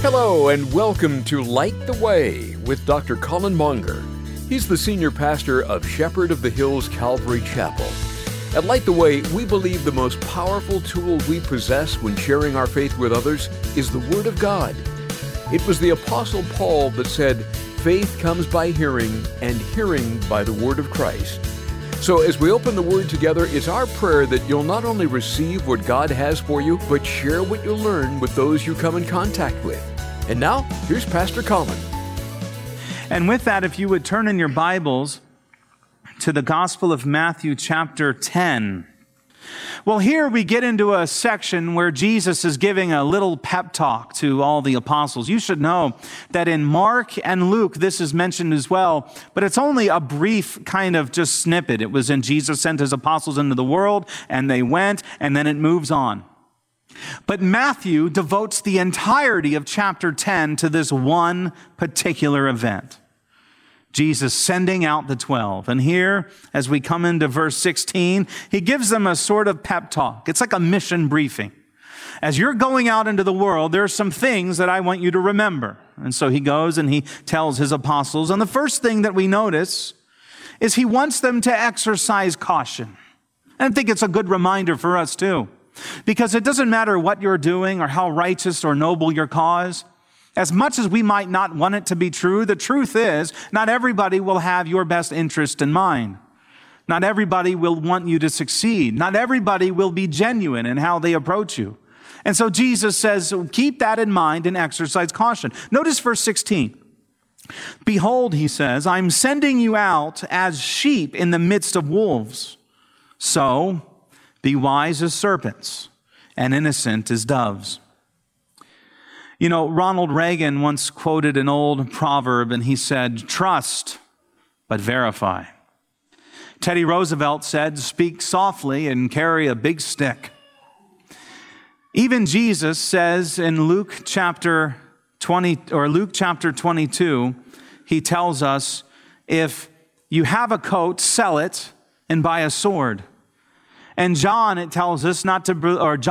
Hello and welcome to Light the Way with Dr. Colin Monger. He's the senior pastor of Shepherd of the Hills Calvary Chapel. At Light the Way, we believe the most powerful tool we possess when sharing our faith with others is the Word of God. It was the Apostle Paul that said, "Faith comes by hearing, and hearing by the Word of Christ." So as we open the Word together, it's our prayer that you'll not only receive what God has for you, but share what you learn with those you come in contact with. And now, here's Pastor Colin. And with that, if you would turn in your Bibles to the Gospel of Matthew chapter 10. Well, here we get into a section where Jesus is giving a little pep talk to all the apostles. You should know that in Mark and Luke, this is mentioned as well, but it's only a brief kind of just snippet. It was in Jesus sent his apostles into the world, and they went, and then it moves on. But Matthew devotes the entirety of chapter 10 to this one particular event. Jesus sending out the 12. And here, as we come into verse 16, he gives them a sort of pep talk. It's like a mission briefing. As you're going out into the world, there are some things that I want you to remember. And so he goes and he tells his apostles. And the first thing that we notice is he wants them to exercise caution. And I think it's a good reminder for us too. Because it doesn't matter what you're doing or how righteous or noble your cause. As much as we might not want it to be true, the truth is not everybody will have your best interest in mind. Not everybody will want you to succeed. Not everybody will be genuine in how they approach you. And so Jesus says, keep that in mind and exercise caution. Notice verse 16. Behold, he says, I'm sending you out as sheep in the midst of wolves. So be wise as serpents and innocent as doves. You know, Ronald Reagan once quoted an old proverb, and he said, trust, but verify. Teddy Roosevelt said, speak softly and carry a big stick. Even Jesus says in Luke chapter 22, he tells us, if you have a coat, sell it and buy a sword. And John tells us not to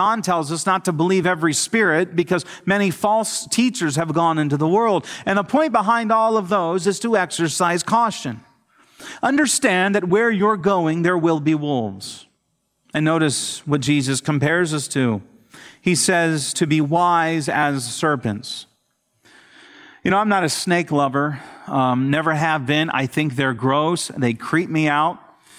believe every spirit because many false teachers have gone into the world. And the point behind all of those is to exercise caution. Understand that where you're going, there will be wolves. And notice what Jesus compares us to. He says to be wise as serpents. You know, I'm not a snake lover, never have been. I think they're gross. They creep me out.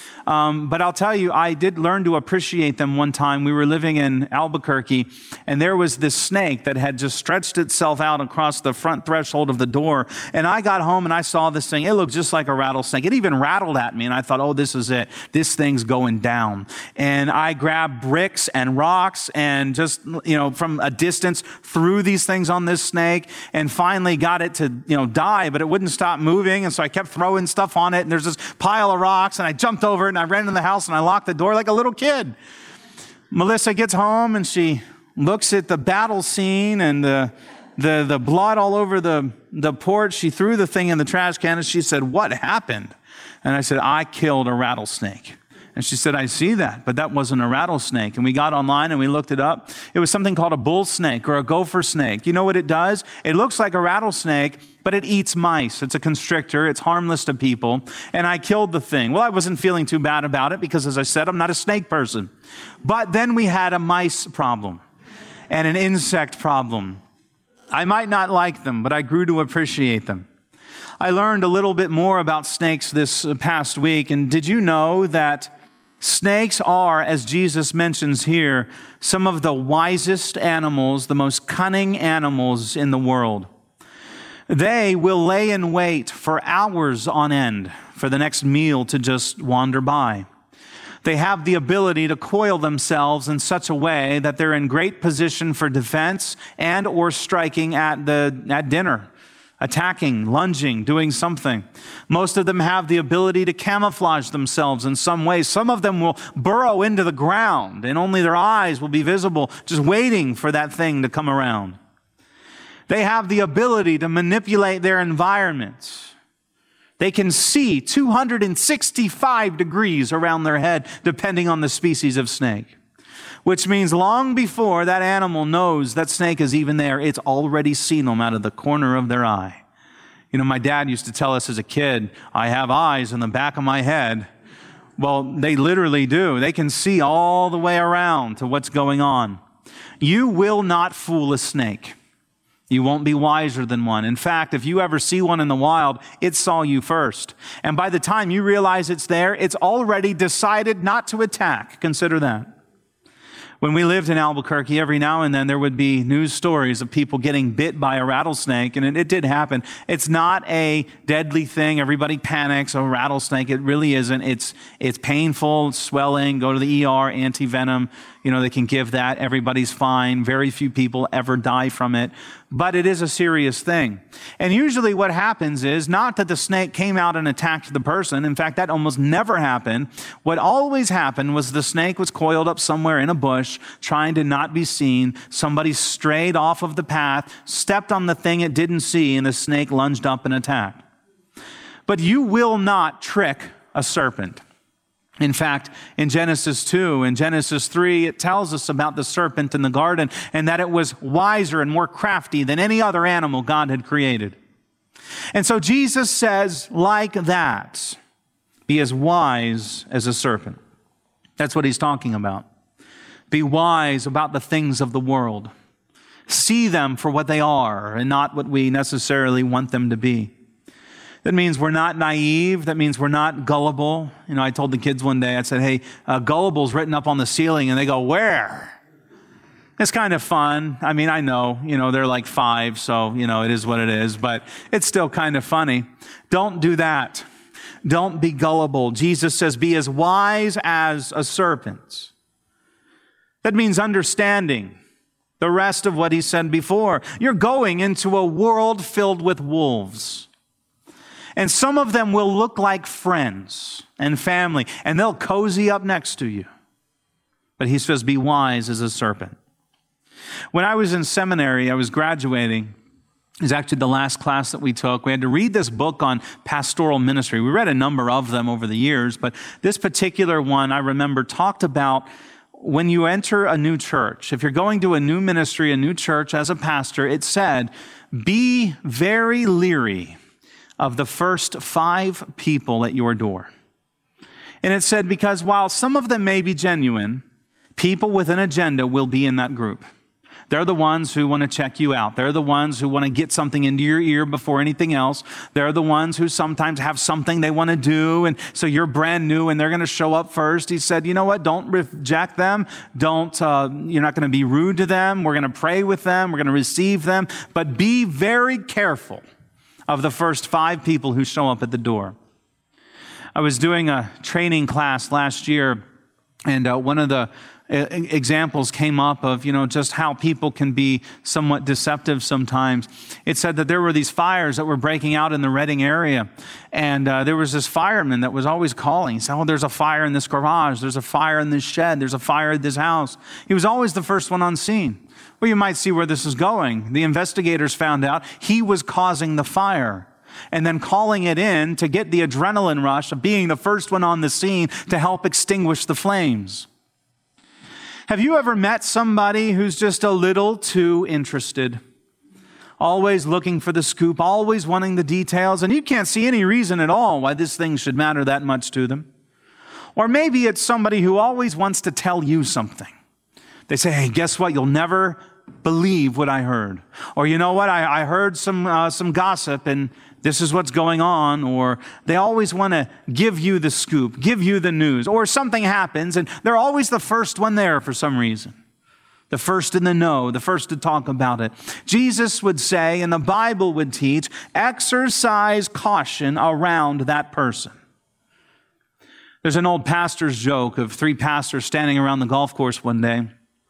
But I'll tell you, I did learn to appreciate them one time. We were living in Albuquerque, and there was this snake that had just stretched itself out across the front threshold of the door. And I got home and I saw this thing. It looked just like a rattlesnake. It even rattled at me, and I thought, oh, this is it. This thing's going down. And I grabbed bricks and rocks and just, from a distance threw these things on this snake and finally got it to, die, but it wouldn't stop moving. And so I kept throwing stuff on it, and there's this pile of rocks, and I jumped over it, and I ran in the house and I locked the door like a little kid. Melissa gets home and she looks at the battle scene and the blood all over the porch. She threw the thing in the trash can and she said, what happened? And I said, I killed a rattlesnake. And she said, I see that, but that wasn't a rattlesnake. And we got online and we looked it up. It was something called a bull snake or a gopher snake. You know what it does? It looks like a rattlesnake, but it eats mice. It's a constrictor. It's harmless to people. And I killed the thing. Well, I wasn't feeling too bad about it because, as I said, I'm not a snake person. But then we had a mice problem and an insect problem. I might not like them, but I grew to appreciate them. I learned a little bit more about snakes this past week. And did you know that snakes are, as Jesus mentions here, some of the wisest animals, the most cunning animals in the world? They will lay in wait for hours on end for the next meal to just wander by. They have the ability to coil themselves in such a way that they're in great position for defense and or striking at dinner, attacking, lunging, doing something. Most of them have the ability to camouflage themselves in some way. Some of them will burrow into the ground and only their eyes will be visible, just waiting for that thing to come around. They have the ability to manipulate their environments. They can see 265 degrees around their head, depending on the species of snake. which means long before that animal knows that snake is even there, it's already seen them out of the corner of their eye. You know, my dad used to tell us as a kid, I have eyes in the back of my head. Well, they literally do. They can see all the way around to what's going on. You will not fool a snake. You won't be wiser than one. In fact, if you ever see one in the wild, it saw you first. And by the time you realize it's there, it's already decided not to attack. Consider that. When we lived in Albuquerque, every now and then there would be news stories of people getting bit by a rattlesnake, and it did happen. It's not a deadly thing. Everybody panics, a rattlesnake. It really isn't. It's painful, swelling, go to the ER, anti-venom. You know, they can give that. Everybody's fine. Very few people ever die from it. But it is a serious thing. And usually what happens is not that the snake came out and attacked the person. In fact, that almost never happened. What always happened was the snake was coiled up somewhere in a bush, trying to not be seen. Somebody strayed off of the path, stepped on the thing it didn't see, and the snake lunged up and attacked. But you will not trick a serpent. In fact, in Genesis 2 and Genesis 3, it tells us about the serpent in the garden and that it was wiser and more crafty than any other animal God had created. And so Jesus says, like that, be as wise as a serpent. That's what he's talking about. Be wise about the things of the world. See them for what they are and not what we necessarily want them to be. That means we're not naive. That means we're not gullible. You know, I told the kids one day, I said, hey, gullible's written up on the ceiling, and they go, where? It's kind of fun. I mean, I know, they're like 5, so, it is what it is, but it's still kind of funny. Don't do that. Don't be gullible. Jesus says, be as wise as a serpent. That means understanding the rest of what he said before. You're going into a world filled with wolves. And some of them will look like friends and family, and they'll cozy up next to you. But he says, be wise as a serpent. When I was in seminary, I was graduating. It was actually the last class that we took. We had to read this book on pastoral ministry. We read a number of them over the years, but this particular one I remember talked about when you enter a new church. If you're going to a new ministry, a new church as a pastor, it said, be very leery of the first 5 people at your door. And it said, because while some of them may be genuine, people with an agenda will be in that group. They're the ones who want to check you out. They're the ones who want to get something into your ear before anything else. They're the ones who sometimes have something they want to do, and so you're brand new and they're going to show up first. He said, you know what? Don't reject them. You're not going to be rude to them. We're going to pray with them. We're going to receive them. But be very careful of the first 5 people who show up at the door. I was doing a training class last year, and one of the examples came up of, just how people can be somewhat deceptive sometimes. It said that there were these fires that were breaking out in the Redding area, and there was this fireman that was always calling. He said, oh, there's a fire in this garage, there's a fire in this shed, there's a fire at this house. He was always the first one on scene. Well, you might see where this is going. The investigators found out he was causing the fire and then calling it in to get the adrenaline rush of being the first one on the scene to help extinguish the flames. Have you ever met somebody who's just a little too interested? Always looking for the scoop, always wanting the details, and you can't see any reason at all why this thing should matter that much to them. Or maybe it's somebody who always wants to tell you something. They say, hey, guess what? You'll never believe what I heard. Or you know what? I heard some gossip and this is what's going on. Or they always want to give you the scoop, give you the news. Or something happens and they're always the first one there for some reason. The first in the know, the first to talk about it. Jesus would say, and the Bible would teach, exercise caution around that person. There's an old pastor's joke of 3 pastors standing around the golf course one day.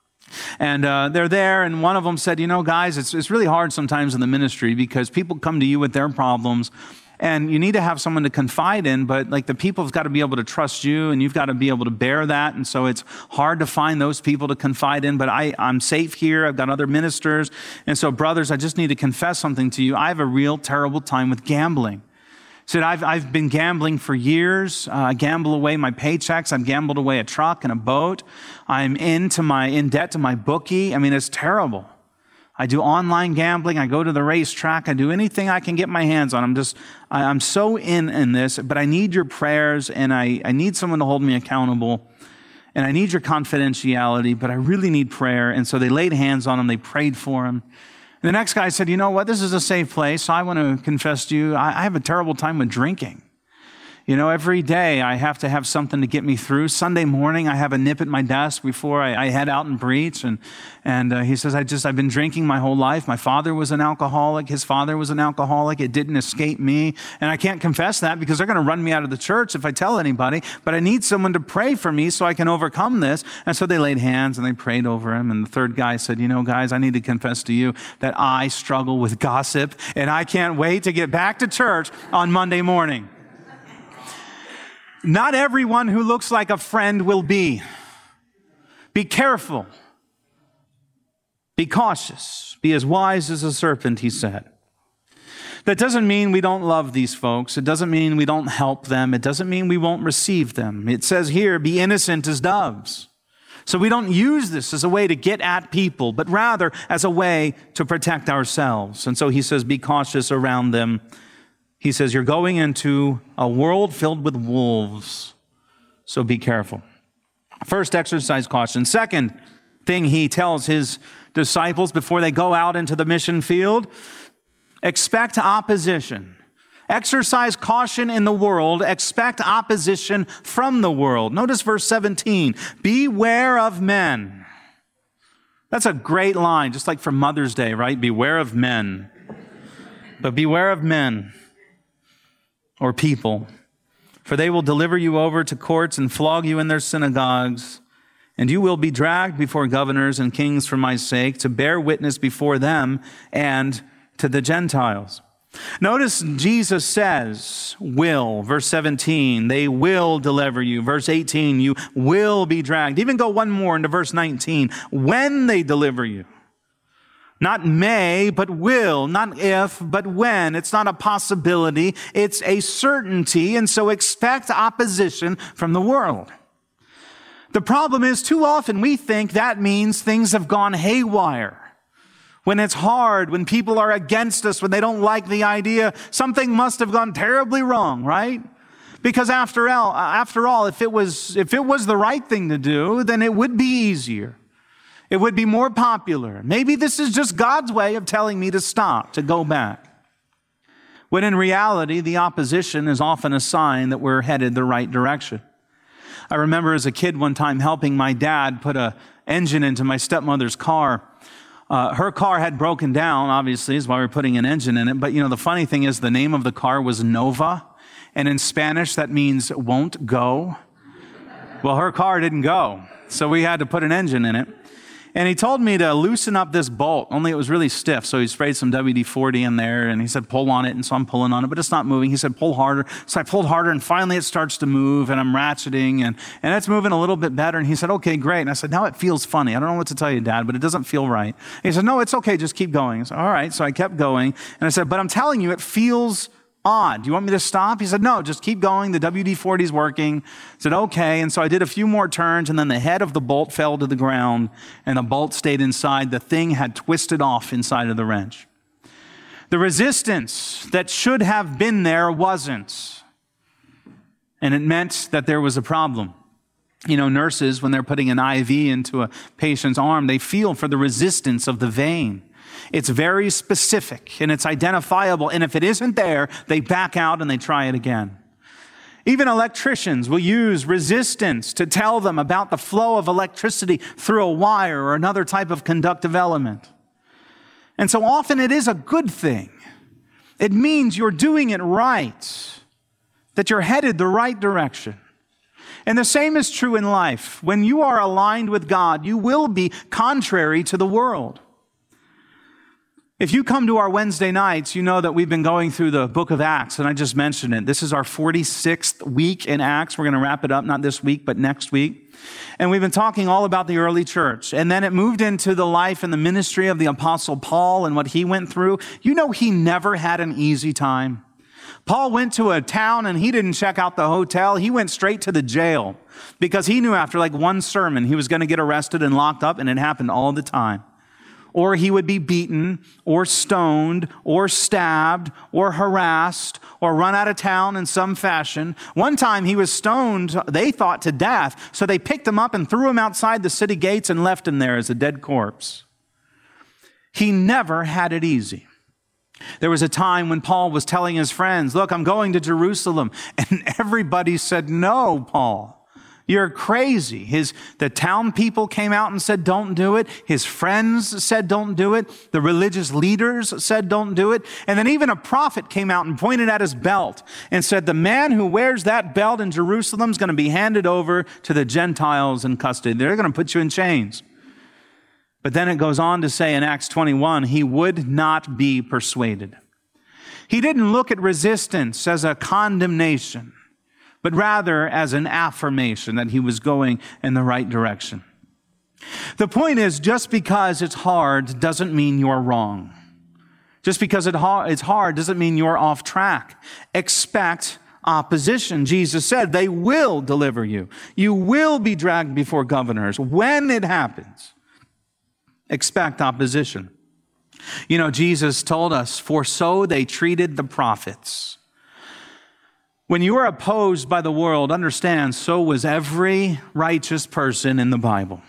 And they're there, and one of them said, guys, it's really hard sometimes in the ministry because people come to you with their problems, and you need to have someone to confide in, but the people have got to be able to trust you, and you've got to be able to bear that, and so it's hard to find those people to confide in, but I'm safe here. I've got other ministers, and so brothers, I just need to confess something to you. I have a real terrible time with gambling. Said, I've been gambling for years. I gamble away my paychecks. I've gambled away a truck and a boat. I'm in debt to my bookie. I mean, it's terrible. I do online gambling. I go to the racetrack. I do anything I can get my hands on. I'm so in this, but I need your prayers, and I need someone to hold me accountable, and I need your confidentiality, but I really need prayer. And so they laid hands on him. They prayed for him. And the next guy said, you know what? This is a safe place. So I want to confess to you, I have a terrible time with drinking. You know, every day I have to have something to get me through. Sunday morning, I have a nip at my desk before I head out and preach. And he says, I've been drinking my whole life. My father was an alcoholic. His father was an alcoholic. It didn't escape me. And I can't confess that because they're going to run me out of the church if I tell anybody. But I need someone to pray for me so I can overcome this. And so they laid hands and they prayed over him. And the third guy said, you know, guys, I need to confess to you that I struggle with gossip. And I can't wait to get back to church on Monday morning. Not everyone who looks like a friend will be. Be careful. Be cautious. Be as wise as a serpent, he said. That doesn't mean we don't love these folks. It doesn't mean we don't help them. It doesn't mean we won't receive them. It says here, be innocent as doves. So we don't use this as a way to get at people, but rather as a way to protect ourselves. And so he says, be cautious around them. He says, you're going into a world filled with wolves, so be careful. First, exercise caution. Second thing he tells his disciples before they go out into the mission field, expect opposition. Exercise caution in the world, expect opposition from the world. Notice verse 17, beware of men. That's a great line, just like for Mother's Day, right? Beware of men. But beware of men. Or people, for they will deliver you over to courts and flog you in their synagogues, and you will be dragged before governors and kings for my sake to bear witness before them and to the Gentiles. Notice Jesus says, will, verse 17, they will deliver you. Verse 18, you will be dragged. Even go one more into verse 19, when they deliver you. Not may, but will. Not if, but when. It's not a possibility. It's a certainty. And so expect opposition from the world. The problem is too often we think that means things have gone haywire. When it's hard, when people are against us, when they don't like the idea, something must have gone terribly wrong, right? Because after all, if it was the right thing to do, then it would be easier. It would be more popular. Maybe this is just God's way of telling me to stop, to go back. When in reality, the opposition is often a sign that we're headed the right direction. I remember as a kid one time helping my dad put an engine into my stepmother's car. Her car had broken down, obviously, is why we're putting an engine in it. But, you know, the funny thing is the name of the car was Nova. And in Spanish, that means won't go. Well, her car didn't go. So we had to put an engine in it. And he told me to loosen up this bolt, only it was really stiff. So he sprayed some WD-40 in there, and he said, pull on it. And so I'm pulling on it, but it's not moving. He said, pull harder. So I pulled harder, and finally it starts to move, and I'm ratcheting, and it's moving a little bit better. And he said, okay, great. And I said, now it feels funny. I don't know what to tell you, Dad, but it doesn't feel right. And he said, no, it's okay. Just keep going. I said, all right. So I kept going, and I said, but I'm telling you, it feels odd. Do you want me to stop? He said, no, just keep going. The WD-40 is working. I said, okay. And so I did a few more turns, and then the head of the bolt fell to the ground, and the bolt stayed inside. The thing had twisted off inside of the wrench. The resistance that should have been there wasn't. And it meant that there was a problem. You know, nurses, when they're putting an IV into a patient's arm, they feel for the resistance of the vein. It's very specific and it's identifiable. And if it isn't there, they back out and they try it again. Even electricians will use resistance to tell them about the flow of electricity through a wire or another type of conductive element. And so often it is a good thing. It means you're doing it right, that you're headed the right direction. And the same is true in life. When you are aligned with God, you will be contrary to the world. If you come to our Wednesday nights, you know that we've been going through the book of Acts, and I just mentioned it. This is our 46th week in Acts. We're going to wrap it up, not this week, but next week. And we've been talking all about the early church. And then it moved into the life and the ministry of the Apostle Paul and what he went through. You know, he never had an easy time. Paul went to a town and he didn't check out the hotel. He went straight to the jail because he knew after like one sermon he was going to get arrested and locked up, and it happened all the time. Or he would be beaten or stoned or stabbed or harassed or run out of town in some fashion. One time he was stoned, they thought, to death. So they picked him up and threw him outside the city gates and left him there as a dead corpse. He never had it easy. There was a time when Paul was telling his friends, look, I'm going to Jerusalem. And everybody said, no, Paul. You're crazy. The town people came out and said, don't do it. His friends said, don't do it. The religious leaders said, don't do it. And then even a prophet came out and pointed at his belt and said, the man who wears that belt in Jerusalem is going to be handed over to the Gentiles in custody. They're going to put you in chains. But then it goes on to say in Acts 21, he would not be persuaded. He didn't look at resistance as a condemnation, but rather as an affirmation that he was going in the right direction. The point is, just because it's hard doesn't mean you're wrong. Just because it's hard doesn't mean you're off track. Expect opposition. Jesus said, they will deliver you. You will be dragged before governors. When it happens, expect opposition. You know, Jesus told us, for so they treated the prophets. When you are opposed by the world, understand, so was every righteous person in the Bible.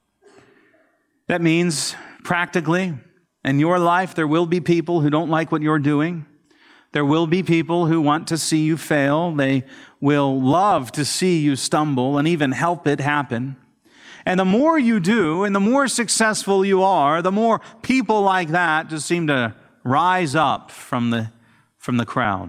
That means, practically, in your life, there will be people who don't like what you're doing. There will be people who want to see you fail. They will love to see you stumble and even help it happen. And the more you do, and the more successful you are, the more people like that just seem to rise up from the crowd.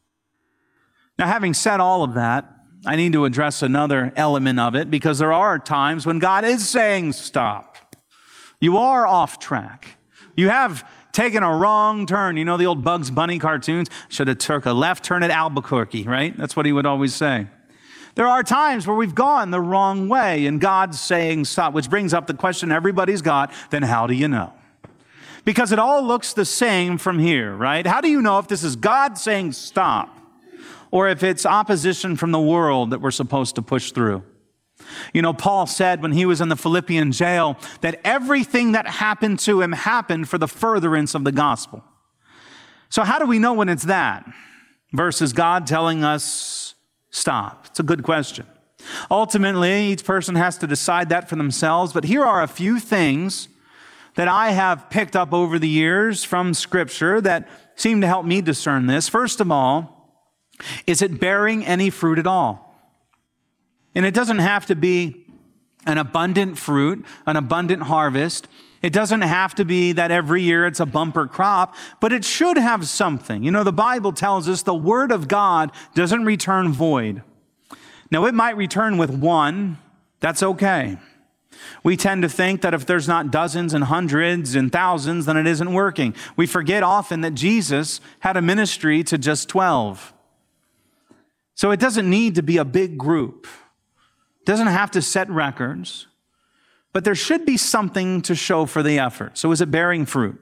Now, having said all of that, I need to address another element of it, because there are times when God is saying, stop. You are off track. You have taken a wrong turn. You know the old Bugs Bunny cartoons? Should have took a left turn at Albuquerque, right? That's what he would always say. There are times where we've gone the wrong way, and God's saying stop, which brings up the question everybody's got, then how do you know? Because it all looks the same from here, right? How do you know if this is God saying stop, or if it's opposition from the world that we're supposed to push through? You know, Paul said when he was in the Philippian jail that everything that happened to him happened for the furtherance of the gospel. So how do we know when it's that versus God telling us stop? It's a good question. Ultimately, each person has to decide that for themselves, but here are a few things that I have picked up over the years from Scripture that seem to help me discern this. First of all, is it bearing any fruit at all? And it doesn't have to be an abundant fruit, an abundant harvest. It doesn't have to be that every year it's a bumper crop, but it should have something. You know, the Bible tells us the Word of God doesn't return void. Now, it might return with one. That's okay. We tend to think that if there's not dozens and hundreds and thousands, then it isn't working. We forget often that Jesus had a ministry to just 12. So it doesn't need to be a big group. It doesn't have to set records. But there should be something to show for the effort. So is it bearing fruit?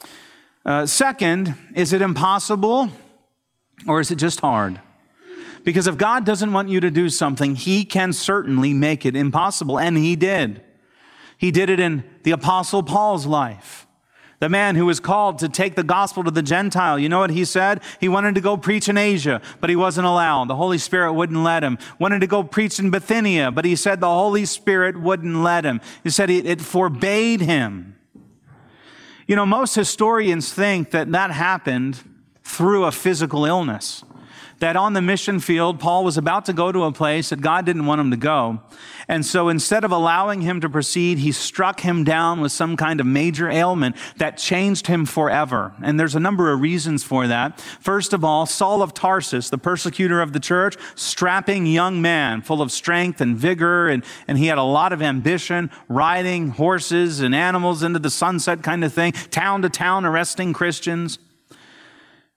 Second, is it impossible or is it just hard? Because if God doesn't want you to do something, He can certainly make it impossible. And He did. He did it in the Apostle Paul's life. The man who was called to take the gospel to the Gentile. You know what he said? He wanted to go preach in Asia, but he wasn't allowed. The Holy Spirit wouldn't let him. Wanted to go preach in Bithynia, but he said the Holy Spirit wouldn't let him. He said it forbade him. You know, most historians think that happened through a physical illness. That on the mission field, Paul was about to go to a place that God didn't want him to go. And so instead of allowing him to proceed, he struck him down with some kind of major ailment that changed him forever. And there's a number of reasons for that. First of all, Saul of Tarsus, the persecutor of the church, strapping young man, full of strength and vigor, and he had a lot of ambition, riding horses and animals into the sunset kind of thing, town to town, arresting Christians.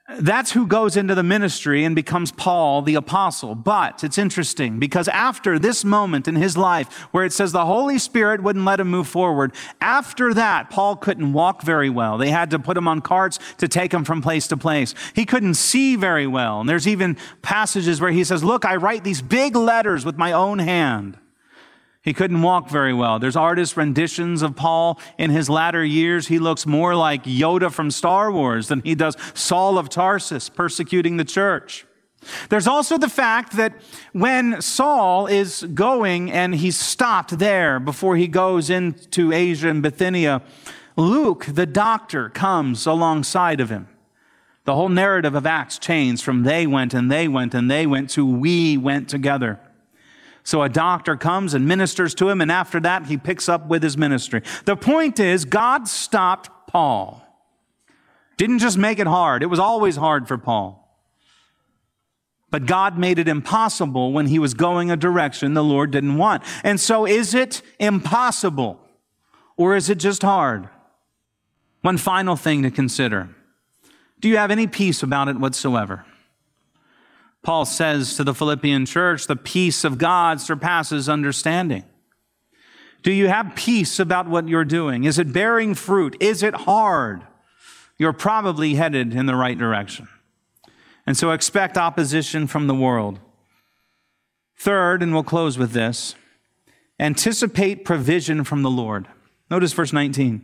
That's who goes into the ministry and becomes Paul the apostle. But it's interesting because after this moment in his life where it says the Holy Spirit wouldn't let him move forward, after that, Paul couldn't walk very well. They had to put him on carts to take him from place to place. He couldn't see very well. And there's even passages where he says, look, I write these big letters with my own hand. He couldn't walk very well. There's artist renditions of Paul in his latter years. He looks more like Yoda from Star Wars than he does Saul of Tarsus persecuting the church. There's also the fact that when Saul is going and he's stopped there before he goes into Asia and Bithynia, Luke, the doctor, comes alongside of him. The whole narrative of Acts changed from they went and they went and they went to we went together. So a doctor comes and ministers to him, and after that, he picks up with his ministry. The point is, God stopped Paul. Didn't just make it hard. It was always hard for Paul. But God made it impossible when he was going a direction the Lord didn't want. And so is it impossible, or is it just hard? One final thing to consider. Do you have any peace about it whatsoever? Paul says to the Philippian church, the peace of God surpasses understanding. Do you have peace about what you're doing? Is it bearing fruit? Is it hard? You're probably headed in the right direction. And so expect opposition from the world. Third, and we'll close with this, anticipate provision from the Lord. Notice verse 19.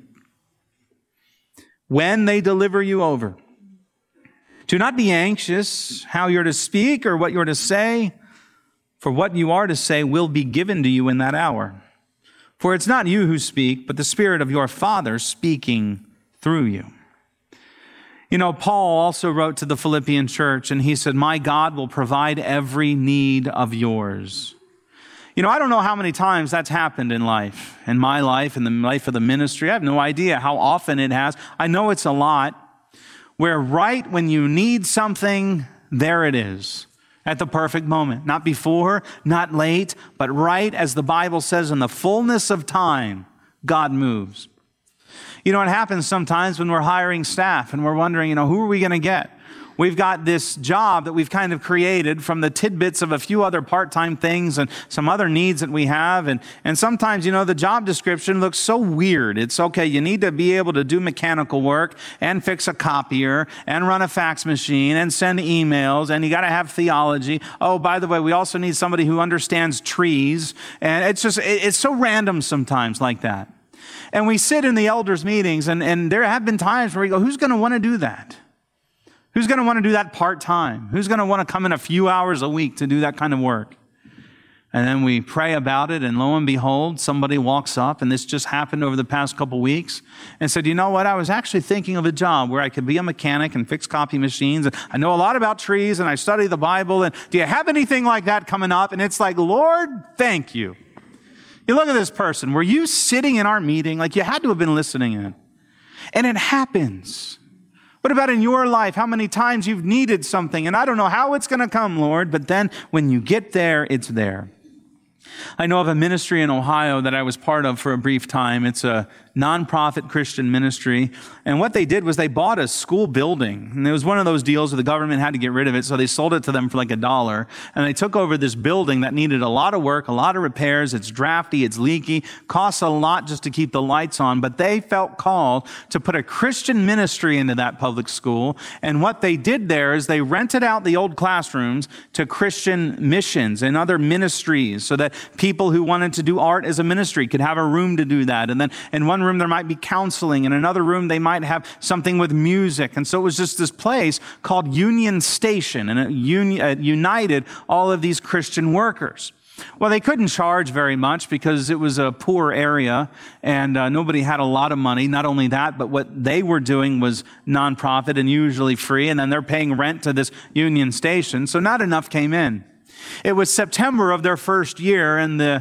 When they deliver you over, do not be anxious how you're to speak or what you're to say, for what you are to say will be given to you in that hour. For it's not you who speak, but the Spirit of your Father speaking through you. You know, Paul also wrote to the Philippian church, and he said, my God will provide every need of yours. You know, I don't know how many times that's happened in life, in my life, in the life of the ministry. I have no idea how often it has. I know it's a lot. Where right when you need something, there it is, at the perfect moment. Not before, not late, but right as the Bible says, in the fullness of time, God moves. You know, it happens sometimes when we're hiring staff and we're wondering, who are we going to get? We've got this job that we've kind of created from the tidbits of a few other part-time things and some other needs that we have. And sometimes, the job description looks so weird. It's okay, you need to be able to do mechanical work and fix a copier and run a fax machine and send emails, and you got to have theology. Oh, by the way, we also need somebody who understands trees. And it's so random sometimes like that. And we sit in the elders' meetings, and there have been times where we go, who's going to want to do that? Who's going to want to do that part-time? Who's going to want to come in a few hours a week to do that kind of work? And then we pray about it, and lo and behold, somebody walks up, and this just happened over the past couple weeks, and said, you know what, I was actually thinking of a job where I could be a mechanic and fix copy machines, and I know a lot about trees, and I study the Bible, and do you have anything like that coming up? And it's like, Lord, thank you. You look at this person. Were you sitting in our meeting? Like, you had to have been listening in. And it happens. What about in your life? How many times you've needed something, and I don't know how it's going to come, Lord, but then when you get there, it's there. I know of a ministry in Ohio that I was part of for a brief time. It's a nonprofit Christian ministry. And what they did was they bought a school building. And it was one of those deals where the government had to get rid of it, so they sold it to them for like $1. And they took over this building that needed a lot of work, a lot of repairs. It's drafty, it's leaky, costs a lot just to keep the lights on. But they felt called to put a Christian ministry into that public school. And what they did there is they rented out the old classrooms to Christian missions and other ministries so that people who wanted to do art as a ministry could have a room to do that. And then in one room there might be counseling. In another room they might have something with music. And so it was just this place called Union Station, and it united all of these Christian workers. Well, they couldn't charge very much because it was a poor area and nobody had a lot of money. Not only that, but what they were doing was nonprofit and usually free. And then they're paying rent to this Union Station. So not enough came in. It was September of their first year, and the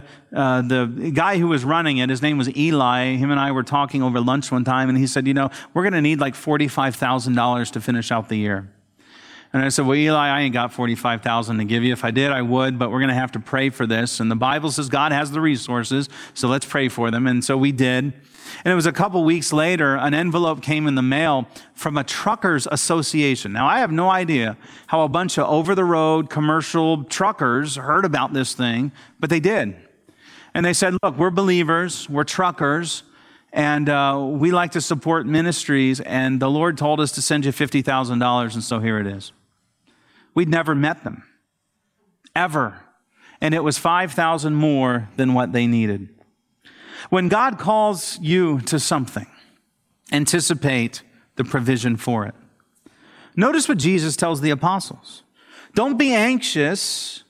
guy who was running it, his name was Eli. Him and I were talking over lunch one time, and he said, we're going to need like $45,000 to finish out the year. And I said, well, Eli, I ain't got $45,000 to give you. If I did, I would, but we're going to have to pray for this. And the Bible says God has the resources, so let's pray for them. And so we did. And it was a couple weeks later, an envelope came in the mail from a truckers association. Now, I have no idea how a bunch of over-the-road commercial truckers heard about this thing, but they did. And they said, look, we're believers, we're truckers, and we like to support ministries, and the Lord told us to send you $50,000, and so here it is. We'd never met them, ever. And it was $5,000 more than what they needed. When God calls you to something, anticipate the provision for it. Notice what Jesus tells the apostles. Don't be anxious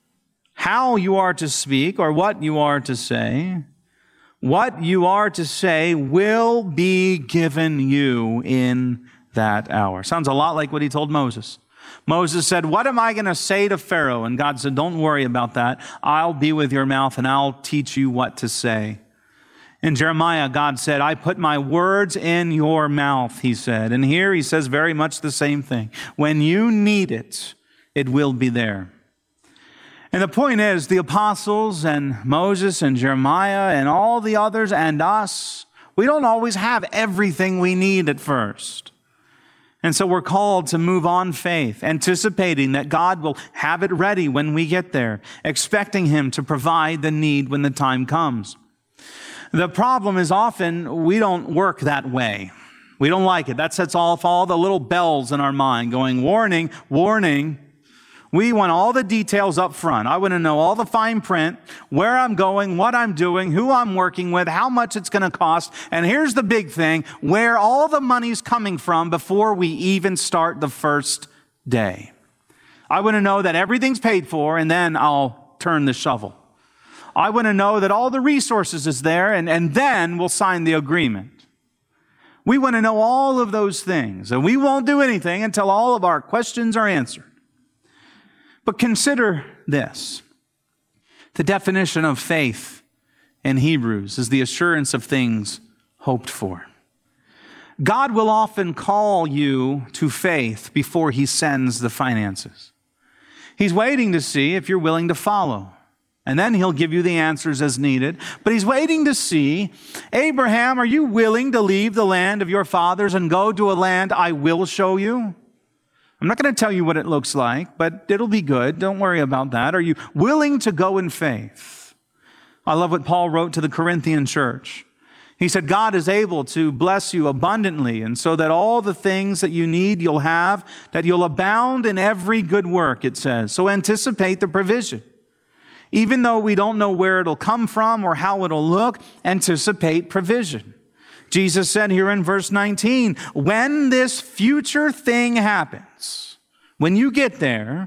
how you are to speak or what you are to say. What you are to say will be given you in that hour. Sounds a lot like what he told Moses. Moses said, what am I going to say to Pharaoh? And God said, don't worry about that. I'll be with your mouth and I'll teach you what to say. In Jeremiah, God said, I put my words in your mouth, he said. And here he says very much the same thing. When you need it, it will be there. And the point is, the apostles and Moses and Jeremiah and all the others and us, we don't always have everything we need at first. And so we're called to move on faith, anticipating that God will have it ready when we get there, expecting him to provide the need when the time comes. The problem is often we don't work that way. We don't like it. That sets off all the little bells in our mind going, warning, warning. We want all the details up front. I want to know all the fine print, where I'm going, what I'm doing, who I'm working with, how much it's going to cost. And here's the big thing, where all the money's coming from before we even start the first day. I want to know that everything's paid for, and then I'll turn the shovel. I want to know that all the resources is there, and then we'll sign the agreement. We want to know all of those things, and we won't do anything until all of our questions are answered. But consider this. The definition of faith in Hebrews is the assurance of things hoped for. God will often call you to faith before he sends the finances. He's waiting to see if you're willing to follow. And then he'll give you the answers as needed. But he's waiting to see, Abraham, are you willing to leave the land of your fathers and go to a land I will show you? I'm not going to tell you what it looks like, but it'll be good. Don't worry about that. Are you willing to go in faith? I love what Paul wrote to the Corinthian church. He said, God is able to bless you abundantly, and so that all the things that you need you'll have, that you'll abound in every good work, it says. So anticipate the provision. Even though we don't know where it'll come from or how it'll look, anticipate provision. Jesus said here in verse 19, when this future thing happens, when you get there,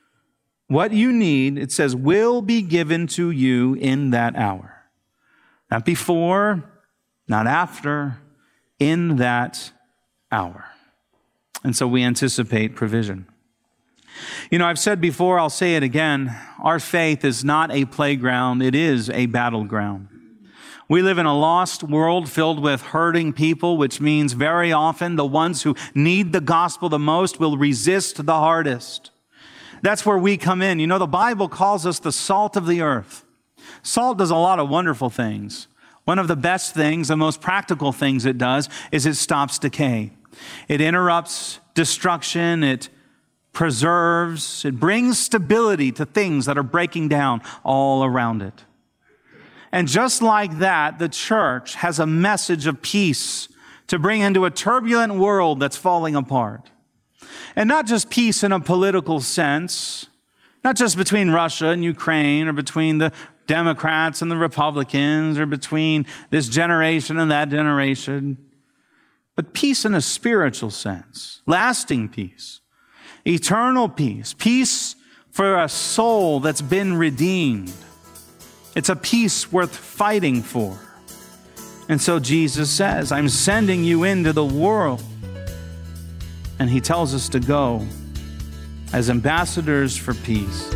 what you need, it says, will be given to you in that hour. Not before, not after, in that hour. And so we anticipate provision. You know, I've said before, I'll say it again, our faith is not a playground, it is a battleground. We live in a lost world filled with hurting people, which means very often the ones who need the gospel the most will resist the hardest. That's where we come in. You know, the Bible calls us the salt of the earth. Salt does a lot of wonderful things. One of the best things, the most practical things it does, is it stops decay. It interrupts destruction. It preserves. It brings stability to things that are breaking down all around it. And just like that, the church has a message of peace to bring into a turbulent world that's falling apart. And not just peace in a political sense, not just between Russia and Ukraine or between the Democrats and the Republicans or between this generation and that generation, but peace in a spiritual sense, lasting peace, eternal peace, peace for a soul that's been redeemed. It's a peace worth fighting for. And so Jesus says, I'm sending you into the world. And he tells us to go as ambassadors for peace.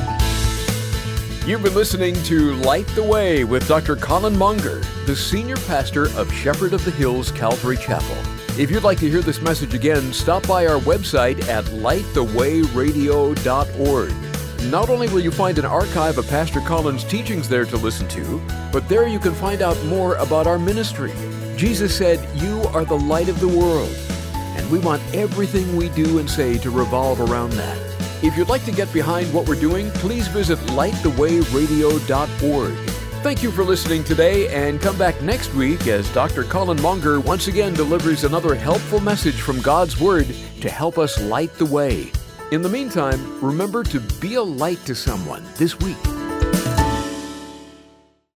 You've been listening to Light the Way with Dr. Colin Munger, the senior pastor of Shepherd of the Hills Calvary Chapel. If you'd like to hear this message again, stop by our website at lightthewayradio.org. Not only will you find an archive of Pastor Colin's teachings there to listen to, but there you can find out more about our ministry. Jesus said, "You are the light of the world," and we want everything we do and say to revolve around that. If you'd like to get behind what we're doing, please visit lightthewayradio.org. Thank you for listening today, and come back next week as Dr. Colin Monger once again delivers another helpful message from God's Word to help us light the way. In the meantime, remember to be a light to someone this week.